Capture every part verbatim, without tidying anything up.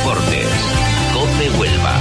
Deportes. COPE Huelva.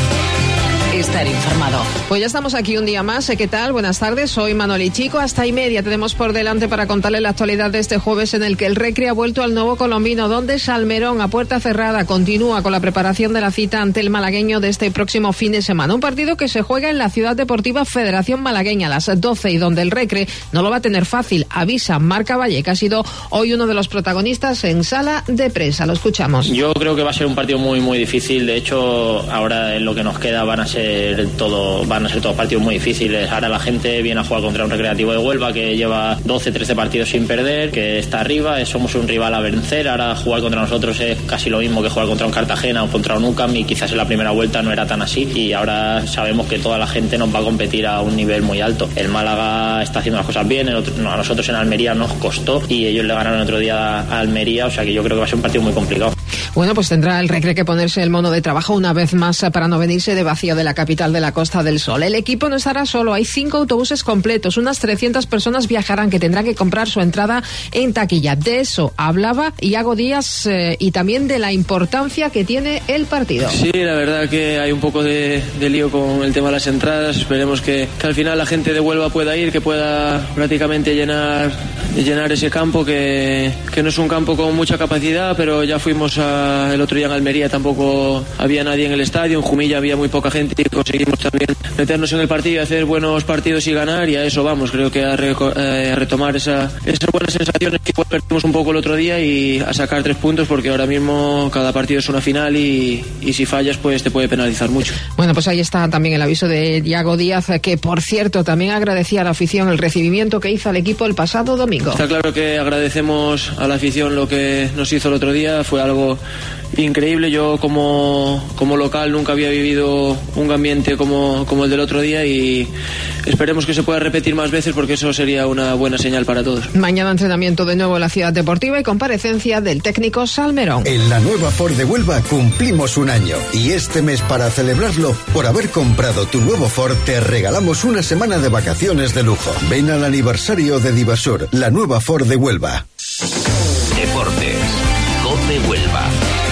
Estar informado. Pues ya estamos aquí un día más. ¿Qué tal? Buenas tardes. Soy Manoli Chico. Hasta y media tenemos por delante para contarle la actualidad de este jueves en el que el Recre ha vuelto al Nuevo Colombino, donde Salmerón, a puerta cerrada, continúa con la preparación de la cita ante el malagueño de este próximo fin de semana. Un partido que se juega en la Ciudad Deportiva Federación Malagueña a las doce y donde el Recre no lo va a tener fácil. Avisa Marca Valle, que ha sido hoy uno de los protagonistas en sala de prensa. Lo escuchamos. Yo creo que va a ser un partido muy, muy difícil. De hecho, ahora en lo que nos queda van a ser todo, van a ser todos partidos muy difíciles. Ahora la gente viene a jugar contra un Recreativo de Huelva que lleva doce, trece partidos sin perder, que está arriba, somos un rival a vencer. Ahora jugar contra nosotros es casi lo mismo que jugar contra un Cartagena o contra un U C A M, y quizás en la primera vuelta no era tan así, y ahora sabemos que toda la gente nos va a competir a un nivel muy alto. El Málaga está haciendo las cosas bien, el otro, no, a nosotros en Almería nos costó y ellos le ganaron el otro día a Almería, o sea que yo creo que va a ser un partido muy complicado. Bueno, pues tendrá el Recre que ponerse el mono de trabajo una vez más para no venirse de vacío de la capital de la Costa del Sol. El equipo no estará solo, hay cinco autobuses completos, unas trescientas personas viajarán que tendrán que comprar su entrada en taquilla. De eso hablaba Iago Díaz eh, y también de la importancia que tiene el partido. Sí, la verdad que hay un poco de, de lío con el tema de las entradas. Esperemos que, que al final la gente de Huelva pueda ir, que pueda prácticamente llenar, llenar ese campo, que, que no es un campo con mucha capacidad, pero ya fuimos a, el otro día en Almería, tampoco había nadie en el estadio, en Jumilla había muy poca gente y conseguimos también meternos en el partido y hacer buenos partidos y ganar, y a eso vamos. Creo que a, re, eh, a retomar esa, esas buenas sensaciones que perdimos un poco el otro día y a sacar tres puntos, porque ahora mismo cada partido es una final y, y si fallas pues te puede penalizar mucho. Bueno, pues ahí está también el aviso de Iago Díaz, que por cierto también agradecía a la afición el recibimiento que hizo al equipo el pasado domingo. Está claro que agradecemos a la afición lo que nos hizo el otro día, fue algo increíble. Yo como, como local nunca había vivido un ambiente como, como el del otro día, y esperemos que se pueda repetir más veces, porque eso sería una buena señal para todos. Mañana entrenamiento de nuevo en la Ciudad Deportiva y comparecencia del técnico Salmerón. En la nueva Ford de Huelva cumplimos un año, y este mes, para celebrarlo, por haber comprado tu nuevo Ford, te regalamos una semana de vacaciones de lujo. Ven al aniversario de Divasur, la nueva Ford de Huelva. Deportes. COPE Huelva.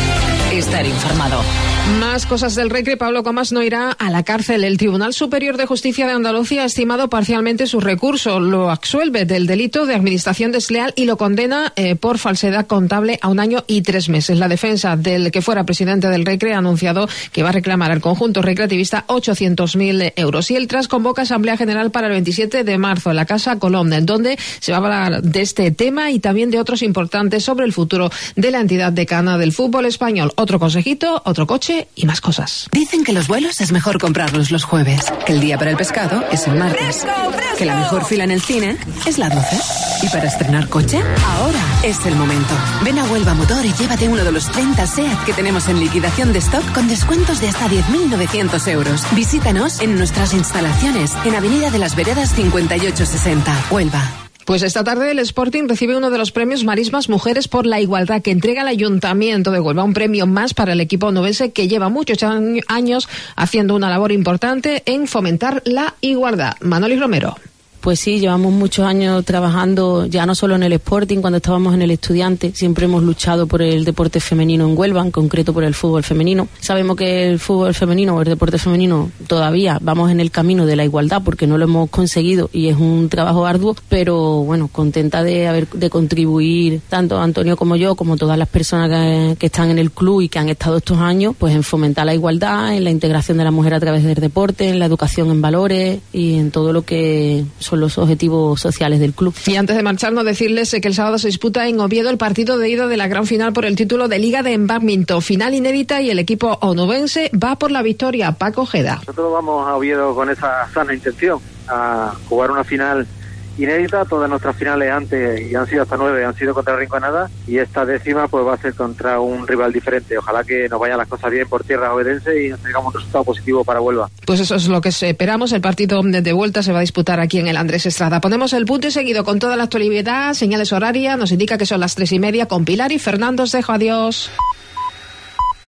Estar informado. Más cosas del Recre. Pablo Comas no irá a la cárcel. El Tribunal Superior de Justicia de Andalucía ha estimado parcialmente su recurso. Lo absuelve del delito de administración desleal y lo condena eh, por falsedad contable a un año y tres meses. La defensa del que fuera presidente del Recre ha anunciado que va a reclamar al conjunto recreativista ochocientos mil euros. Y el Tras convoca Asamblea General para el veintisiete de marzo en la Casa Colón, en donde se va a hablar de este tema y también de otros importantes sobre el futuro de la entidad decana del fútbol español. Otro consejito, otro coche y más cosas. Dicen que los vuelos es mejor comprarlos los jueves, que el día para el pescado es el martes, que la mejor fila en el cine es la doce. ¿Y para estrenar coche? Ahora es el momento. Ven a Huelva Motor y llévate uno de los treinta SEAT que tenemos en liquidación de stock con descuentos de hasta diez mil novecientos euros. Visítanos en nuestras instalaciones en Avenida de las Veredas cincuenta y ocho sesenta, Huelva. Pues esta tarde el Sporting recibe uno de los premios Marismas Mujeres por la Igualdad que entrega el Ayuntamiento de Huelva, un premio más para el equipo onubense que lleva muchos años haciendo una labor importante en fomentar la igualdad. Manoli Romero. Pues sí, llevamos muchos años trabajando ya no solo en el Sporting, cuando estábamos en el Estudiante, siempre hemos luchado por el deporte femenino en Huelva, en concreto por el fútbol femenino. Sabemos que el fútbol femenino o el deporte femenino todavía vamos en el camino de la igualdad porque no lo hemos conseguido y es un trabajo arduo, pero bueno, contenta de haber de contribuir tanto Antonio como yo, como todas las personas que, que están en el club y que han estado estos años, pues en fomentar la igualdad, en la integración de la mujer a través del deporte, en la educación en valores y en todo lo que son los objetivos sociales del club. Y antes de marcharnos, decirles que el sábado se disputa en Oviedo el partido de ida de la gran final por el título de Liga de Badminton, final inédita, y el equipo onubense va por la victoria. Paco Ojeda. Nosotros vamos a Oviedo con esa sana intención, a jugar una final inédita. Todas nuestras finales antes, y han sido hasta nueve, han sido contra Rinconada, y esta décima pues va a ser contra un rival diferente. Ojalá que nos vayan las cosas bien por tierra ovedense y nos tengamos un resultado positivo para Huelva. Pues eso es lo que esperamos. El partido de vuelta se va a disputar aquí en el Andrés Estrada. Ponemos el punto y seguido con toda la actualidad, señales horarias, nos indica que son las tres y media con Pilar y Fernando. Os dejo, adiós.